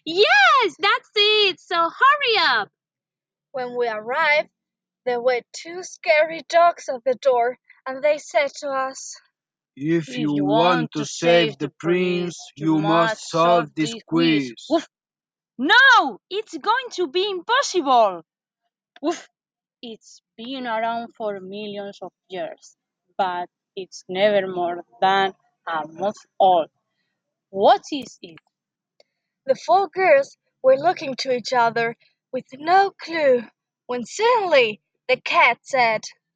Yes, that's it. So hurry up. When we arrived, there were two scary dogs at the door, and they said to us, If If you you want want to to save save the the prince, prince, you you must must solve solve this this quiz. quiz. Woof. No, it's going to be impossible. Woof. It's been around for millions of years, but it's never more than a month old. What is it? the four girls were looking to each other with no clue, when suddenly the cat said,